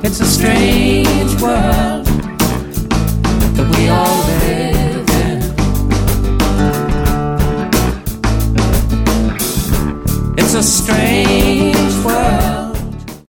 It's a strange world that we all live in. It's a strange